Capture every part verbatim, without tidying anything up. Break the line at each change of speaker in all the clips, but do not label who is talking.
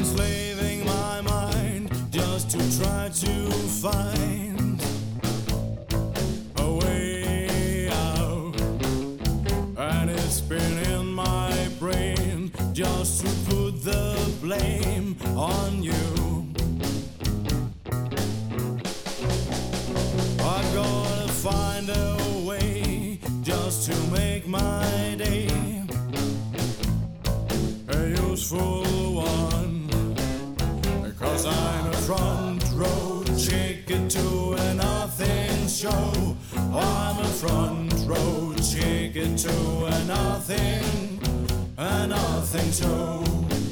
enslaving my mind just to try to find a way out, and it's been in my brain just to put the blame on you. I've gotta find a way just to make my day a useful one, because I'm a front row chicken to a nothing show. I'm a front row chicken to a nothing, a nothing show.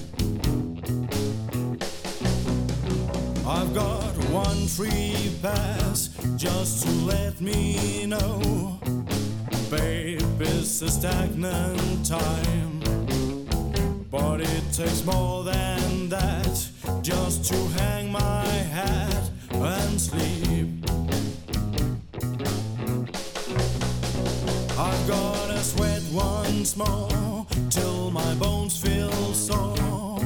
I've got one free pass just to let me know, babe, it's a stagnant time, but it takes more than that just to hang my hat and sleep. I've gotta sweat once more till my bones feel sore.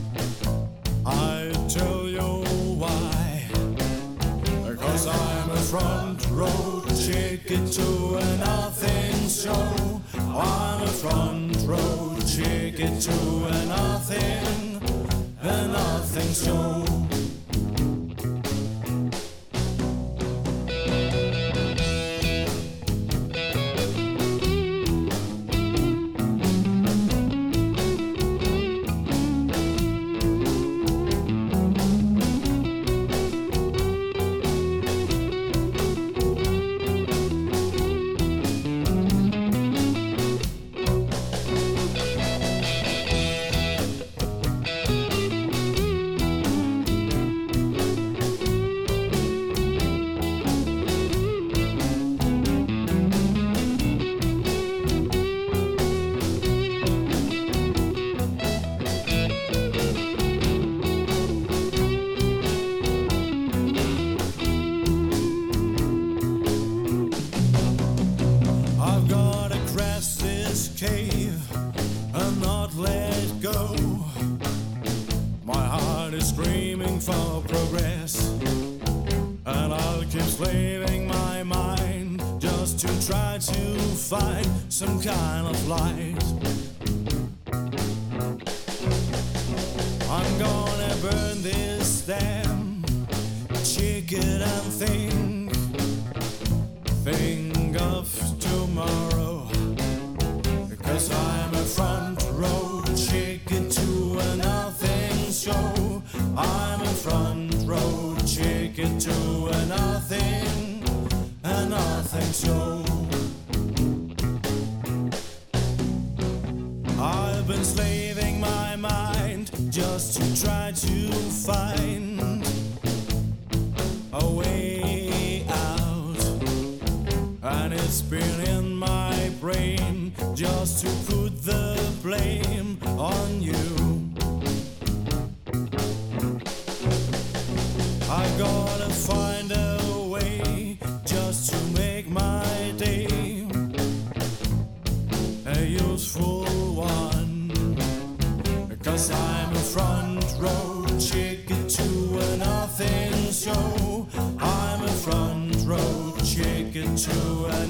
I tell you why, because I'm a front row chicken to a nothing show. I'm a front row chicken to a nothing, a nothing show. And not let go. My heart is screaming for progress, and I'll keep slaving my mind just to try to find some kind of light. I'm gonna burn this damn chicken and think, think of tomorrow, because I'm a front row chicken to a nothing show. I'm a front row chicken to a nothing, a nothing show. I've been slaving my mind just to try to find a way out, and it's been in my brain just to put the blame on you. I gotta find a way just to make my day a useful one, because I'm a front row chicken to a nothing show. I'm a front row chicken to a